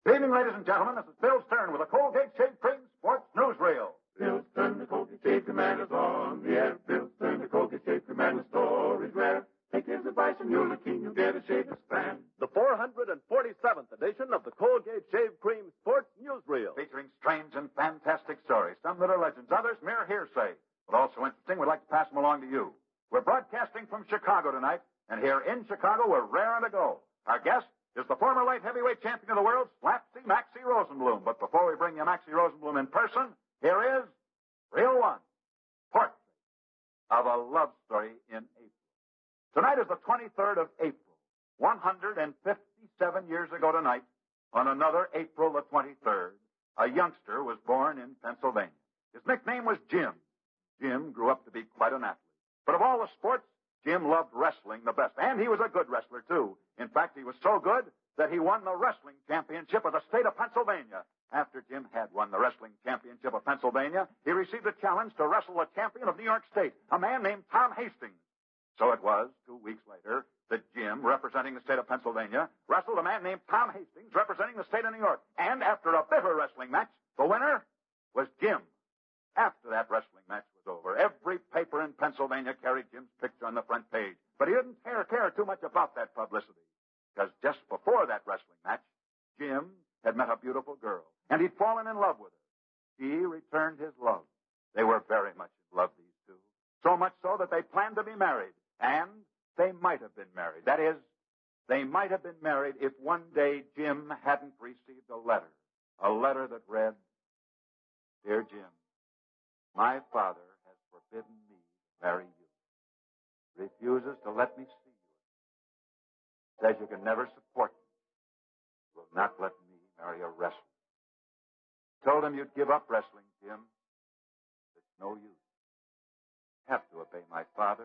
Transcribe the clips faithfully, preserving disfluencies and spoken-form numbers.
Good evening, ladies and gentlemen. This is Bill Stern with a Colgate Shave Cream Sports Newsreel. Bill Stern, the Colgate Shave Cream man is on the air. Bill Stern, the Colgate Shave Cream man, the story's rare. Take his advice and you'll look keen, you'll get a shave to span. The four hundred forty-seventh edition of the Colgate Shave Cream Sports Newsreel. Featuring strange and fantastic stories, some that are legends, others mere hearsay, but also interesting. We'd like to pass them along to you. We're broadcasting from Chicago tonight, and here in Chicago, we're raring to go. Our guest is the former light heavyweight champion of the world, Slapsy Maxie Rosenblum. But before we bring you Maxie Rosenblum in person, here is Reel One, Portrait of a Love Story in April. Tonight is the twenty-third of April, one hundred fifty-seven years ago tonight, on another April the twenty-third, a youngster was born in Pennsylvania. His nickname was Jim. Jim grew up to be quite an athlete. But of all the sports, Jim loved wrestling the best, and he was a good wrestler, too. In fact, he was so good that he won the wrestling championship of the state of Pennsylvania. After Jim had won the wrestling championship of Pennsylvania, he received a challenge to wrestle the champion of New York State, a man named Tom Hastings. So it was, two weeks later, that Jim, representing the state of Pennsylvania, wrestled a man named Tom Hastings, representing the state of New York. And after a bitter wrestling match, the winner was Jim. After that wrestling match was over, every paper in Pennsylvania carried Jim's picture on the front page. But he didn't care, care too much about that publicity, because just before that wrestling match, Jim had met a beautiful girl, and he'd fallen in love with her. He returned his love. They were very much in love, these two, so much so that they planned to be married, and they might have been married. That is, they might have been married if one day Jim hadn't received a letter, a letter that read, "Dear Jim, my father has forbidden me to marry you. Refuses to let me see you. Says you can never support me. Will not let me marry a wrestler. Told him you'd give up wrestling, Jim. It's no use. Have to obey my father.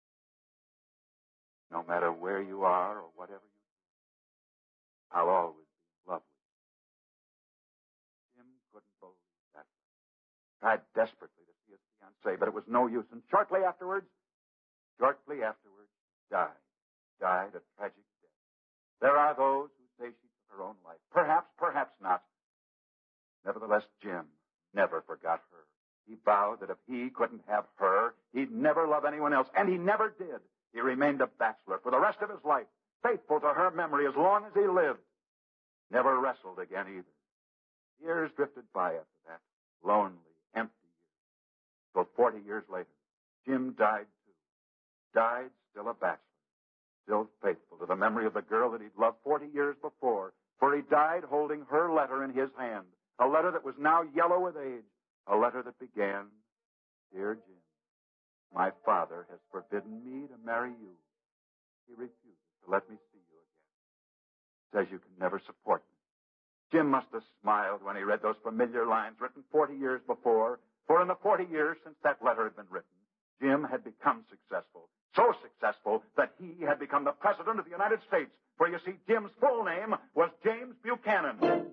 No matter where you are or whatever you do, I'll always be in love with you." Jim couldn't believe that. Tried desperately to see his fiancée, but it was no use. And shortly afterwards, shortly afterwards, died. Died a tragic death. There are those who say she took her own life. Perhaps, perhaps not. Nevertheless, Jim never forgot her. He vowed that if he couldn't have her, he'd never love anyone else. And he never did. He remained a bachelor for the rest of his life, faithful to her memory as long as he lived. Never wrestled again either. Years drifted by after that. Lonely, empty years. So forty years later, Jim died too. Died still a bachelor. Still faithful to the memory of the girl that he'd loved forty years before. For he died holding her letter in his hand. A letter that was now yellow with age. A letter that began, "Dear Jim, my father has forbidden me to marry you. He refuses to let me see you again. Says you can never support me." Jim must have smiled when he read those familiar lines written forty years before, for in the forty years since that letter had been written, Jim had become successful. So successful that he had become the President of the United States. For you see, Jim's full name was James Buchanan.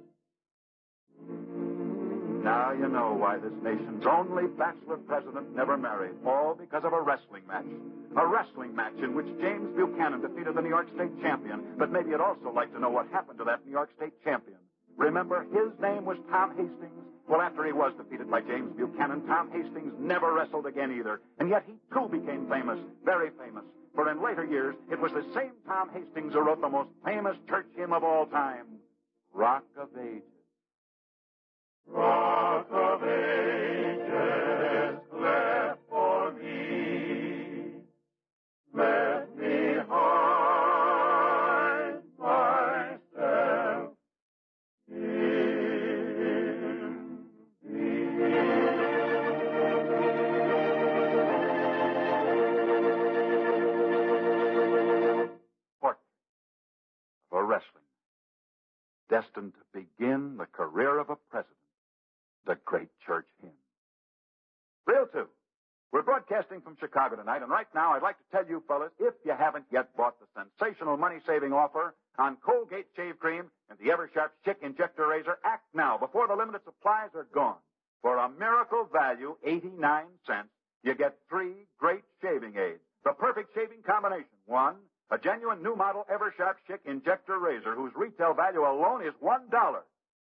Now you know why this nation's only bachelor president never married. All because of a wrestling match. A wrestling match in which James Buchanan defeated the New York State champion. But maybe you'd also like to know what happened to that New York State champion. Remember, his name was Tom Hastings? Well, after he was defeated by James Buchanan, Tom Hastings never wrestled again either. And yet he, too, became famous. Very famous. For in later years, it was the same Tom Hastings who wrote the most famous church hymn of all time, Rock of Ages. Rock of ages, cleft for me, let me hide myself in thee. Portrait of a wrestling destined to begin the career of a president. The great church hymn. Reel two. We're broadcasting from Chicago tonight, and right now I'd like to tell you fellas, if you haven't yet bought the sensational money-saving offer on Colgate Shave Cream and the Eversharp Chick Injector Razor, act now before the limited supplies are gone. For a miracle value, eighty-nine cents, you get three great shaving aids. The perfect shaving combination. One, a genuine new model Eversharp Chick Injector Razor whose retail value alone is one dollar.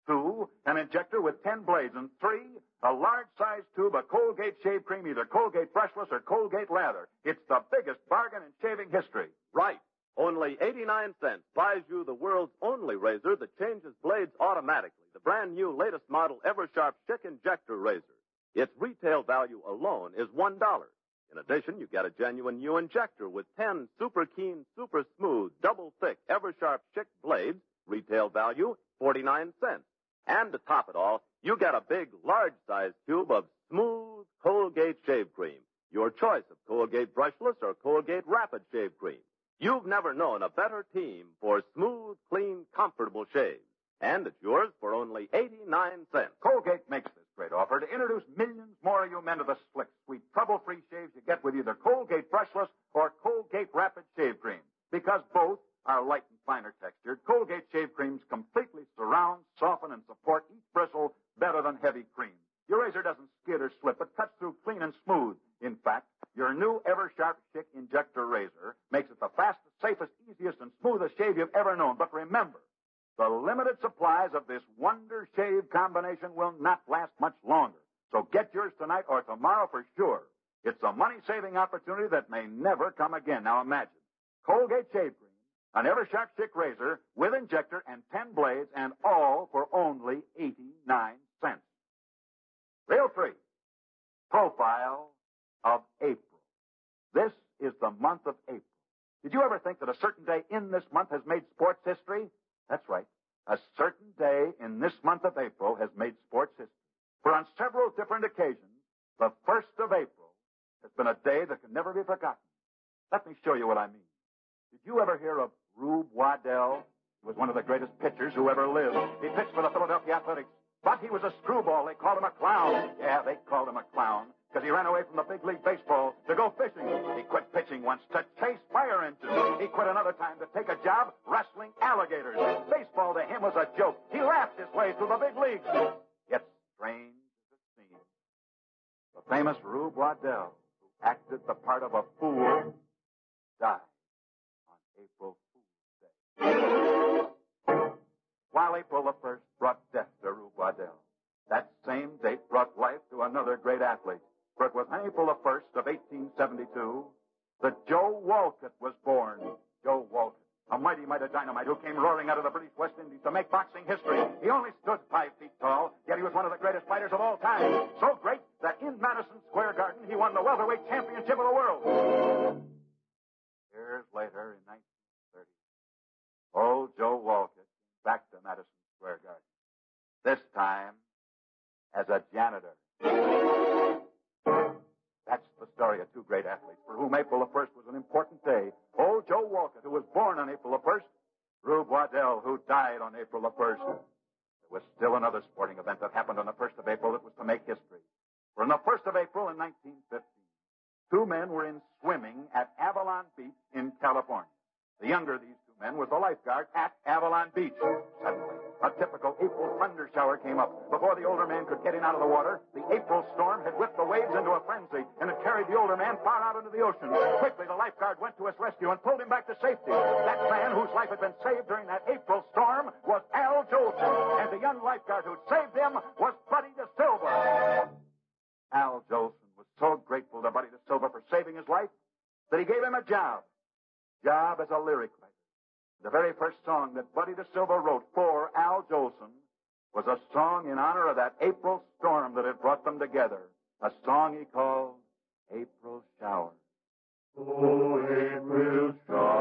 Two, an injector with ten blades. And three, a large-sized tube of Colgate shave cream, either Colgate brushless or Colgate lather. It's the biggest bargain in shaving history. Right. Only eighty-nine cents buys you the world's only razor that changes blades automatically. The brand new latest model Eversharp Schick Injector Razor. Its retail value alone is one dollar. In addition, you get a genuine new injector with ten super keen, super smooth, double thick Eversharp Schick blades, retail value forty-nine cents. And to top it all, you get a big, large-sized tube of smooth Colgate shave cream. Your choice of Colgate brushless or Colgate rapid shave cream. You've never known a better team for smooth, clean, comfortable shaves. And it's yours for only eighty-nine cents. Colgate makes this great offer to introduce millions more of you men to the slick, sweet, trouble-free shaves you get with either Colgate brushless or Colgate rapid shave cream. Because both are light and finer textured, Colgate shave creams completely surround, soften, and support each bristle better than heavy cream. Your razor doesn't skid or slip, but cuts through clean and smooth. In fact, your new Eversharp Schick Injector Razor makes it the fastest, safest, easiest, and smoothest shave you've ever known. But remember, the limited supplies of this Wonder Shave combination will not last much longer. So get yours tonight or tomorrow for sure. It's a money-saving opportunity that may never come again. Now imagine, Colgate shave cream, an Eversharp Schick razor with injector and ten blades, and all for only eighty-nine cents. Reel three, Profile of April. This is the month of April. Did you ever think that a certain day in this month has made sports history? That's right. A certain day in this month of April has made sports history. For on several different occasions, the first of April has been a day that can never be forgotten. Let me show you what I mean. Did you ever hear of Rube Waddell? He was one of the greatest pitchers who ever lived. He pitched for the Philadelphia Athletics, but he was a screwball. They called him a clown. Yeah, they called him a clown because he ran away from the big league baseball to go fishing. He quit pitching once to chase fire engines. He quit another time to take a job wrestling alligators. Baseball to him was a joke. He laughed his way through the big leagues. Yet strange as it seems, the famous Rube Waddell, who acted the part of a fool, died on April Fool's Day. While April the first brought death to Rube Waddell, that same date brought life to another great athlete. For it was on April the first of eighteen seventy-two that Joe Walcott was born. Joe Walcott, a mighty might of dynamite who came roaring out of the British West Indies to make boxing history. He only stood five feet tall, yet he was one of the greatest fighters of all time. So great that in Madison Square Garden he won the welterweight championship of the world. Years later, in nineteen thirty, old Joe Walcott came back to Madison Square Garden. This time as a janitor. That's the story of two great athletes for whom April the first was an important day. Old Joe Walcott, who was born on April the first, Rube Waddell, who died on April the first. There was still another sporting event that happened on the first of April that was to make history. For on the first of April in nineteen fifteen, two men were in swimming at Avalon Beach in California. The younger of these two men was the lifeguard at Avalon Beach. Suddenly, a typical April thunder shower came up. Before the older man could get in out of the water, the April storm had whipped the waves into a frenzy and had carried the older man far out into the ocean. Quickly, the lifeguard went to his rescue and pulled him back to safety. That man whose life had been saved during that April storm was Al Jolson, and the young lifeguard who saved him was Buddy DeSilva. Al Jolson was so grateful to Buddy DeSilva for saving his life that he gave him a job. Job as a lyric writer. The very first song that Buddy DeSilva wrote for Al Jolson was a song in honor of that April storm that had brought them together. A song he called April Shower. Oh, April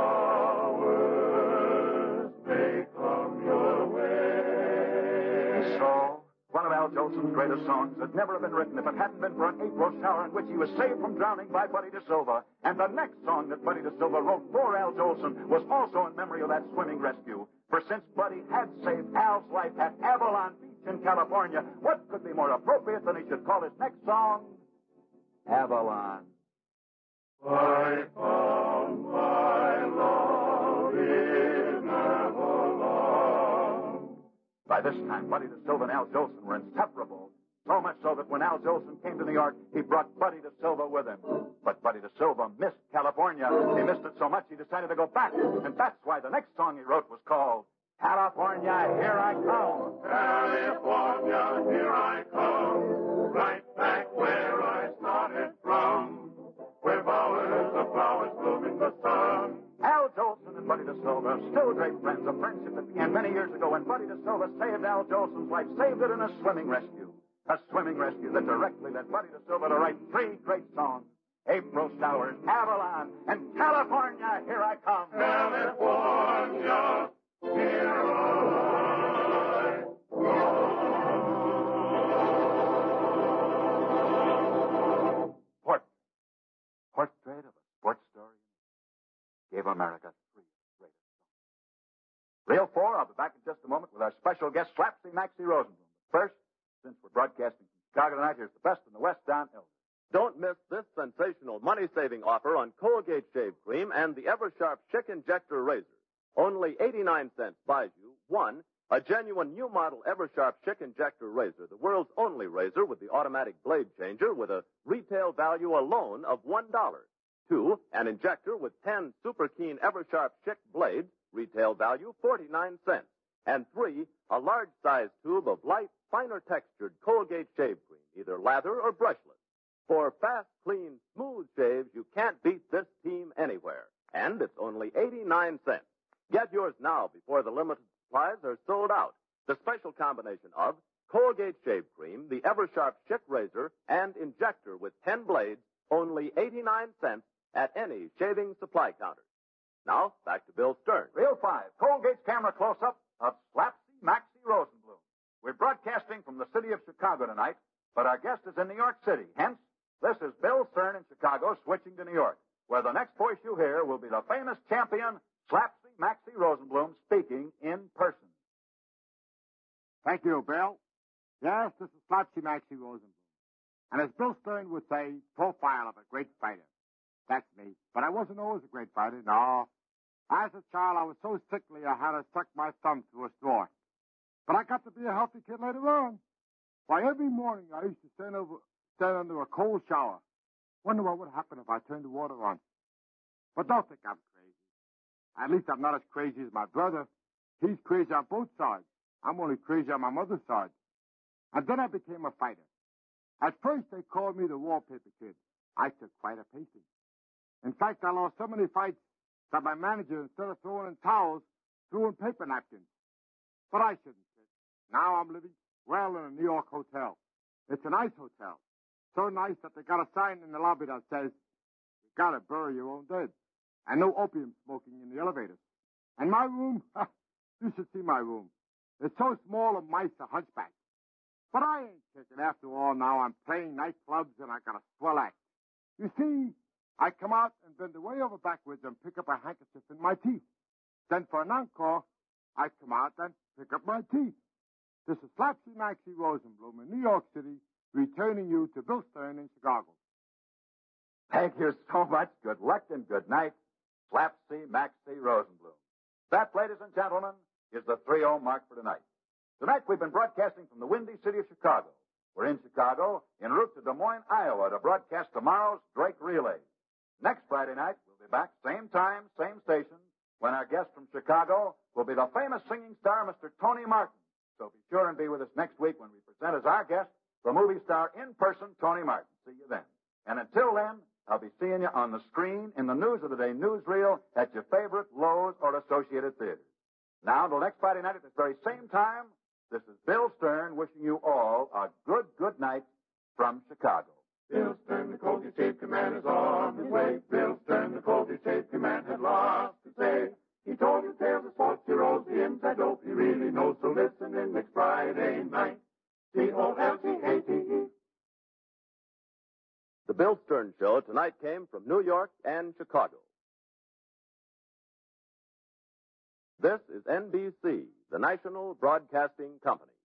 showers may come your way. So, one of Al Jolson's greatest songs had never been written if it hadn't been for an April shower in which he was saved from drowning by Buddy DeSilva. And the next song that Buddy DeSilva wrote for Al Jolson was also in memory of that swimming rescue. For since Buddy had saved Al's life at Avalon Beach in California, what could be more appropriate than he should call his next song Avalon? I found my love in Avalon. By this time, Buddy DeSilva and Al Jolson were inseparable. So much so that when Al Jolson came to New York, he brought Buddy DeSilva with him. But Buddy DeSilva missed California. He missed it so much he decided to go back. And that's why the next song he wrote was called California, here I come. California, here I come. Right back where I started from. Where bowers of flowers bloom in the sun. Al Jolson and Buddy DeSilva, still great friends. A friendship that began many years ago when Buddy DeSilva saved Al Jolson's life, saved it in a swimming rescue. A swimming rescue that directly led Buddy DeSilva to write three great songs. April Showers, Avalon, and California, Here I Come. California, here I come. Port, portrait of a sports story gave America three greatest songs. Reel four, I'll be back in just a moment with our special guest, Slapsy Maxie Rosenblum. First, since we're broadcasting from Chicago tonight, here's the best in the West, Don Elder. Don't miss this sensational money-saving offer on Colgate Shave Cream and the Eversharp Chick Injector Razor. Only eighty-nine cents buys you, one, a genuine new model Eversharp Chick Injector Razor, the world's only razor with the automatic blade changer with a retail value alone of one dollar. Two, an injector with ten super keen Eversharp Chick blades, retail value forty-nine cents. And three, a large-sized tube of light, finer textured Colgate Shave Cream, either lather or brushless. For fast, clean, smooth shaves, you can't beat this team anywhere. And it's only eighty-nine cents. Get yours now before the limited supplies are sold out. The special combination of Colgate Shave Cream, the Eversharp Chick Razor, and injector with ten blades, only eighty-nine cents at any shaving supply counter. Now, back to Bill Stern. Reel five, Colgate's camera close-up of Slapsy Maxie Rosenblum. We're broadcasting from the city of Chicago tonight, but our guest is in New York City. Hence, this is Bill Stern in Chicago switching to New York, where the next voice you hear will be the famous champion, Slapsy Maxie Rosenblum, speaking in person. Thank you, Bill. Yes, this is Slapsy Maxie Rosenblum. And as Bill Stern would say, profile of a great fighter. That's me. But I wasn't always a great fighter, no. As a child, I was so sickly I had to suck my thumb through a straw. But I got to be a healthy kid later on. Why, every morning I used to stand over... stand under a cold shower. Wonder what would happen if I turned the water on. But don't think I'm crazy. At least I'm not as crazy as my brother. He's crazy on both sides. I'm only crazy on my mother's side. And then I became a fighter. At first, they called me the Wallpaper Kid. I took quite a pacing. In fact, I lost so many fights that my manager, instead of throwing in towels, threw in paper napkins. But I shouldn't sit. Now I'm living well in a New York hotel. It's a nice hotel. So nice that they got a sign in the lobby that says, you gotta bury your own dead. And no opium smoking in the elevators. And my room, you should see my room. It's so small and mice are hunchback. But I ain't kicking. After all, now I'm playing nightclubs and I got a swell act. You see, I come out and bend way over backwards and pick up a handkerchief in my teeth. Then for an encore, I come out and pick up my teeth. This is Slapsy Maxie Rosenblum in New York City, returning you to Bill Stern in Chicago. Thank you so much. Good luck and good night, Slapsy Maxie Rosenblum. That, ladies and gentlemen, is the three oh mark for tonight. Tonight we've been broadcasting from the windy city of Chicago. We're in Chicago, en route to Des Moines, Iowa, to broadcast tomorrow's Drake Relay. Next Friday night, we'll be back, same time, same station, when our guest from Chicago will be the famous singing star, Mister Tony Martin. So be sure and be with us next week when we present as our guest the movie star in person, Tony Martin. See you then. And until then, I'll be seeing you on the screen, in the News of the Day newsreel, at your favorite Lowe's or Associated Theaters. Now, until next Friday night at this very same time, this is Bill Stern wishing you all a good, good night from Chicago. Bill Stern, the Colgate Shave Command is on his way. Bill Stern, the Colgate Shave Command had lots to say. He told you tales of sports heroes, the inside dope he really knows. So listen in next Friday night. C O L G A T E. The Bill Stern Show tonight came from New York and Chicago. This is N B C, the National Broadcasting Company.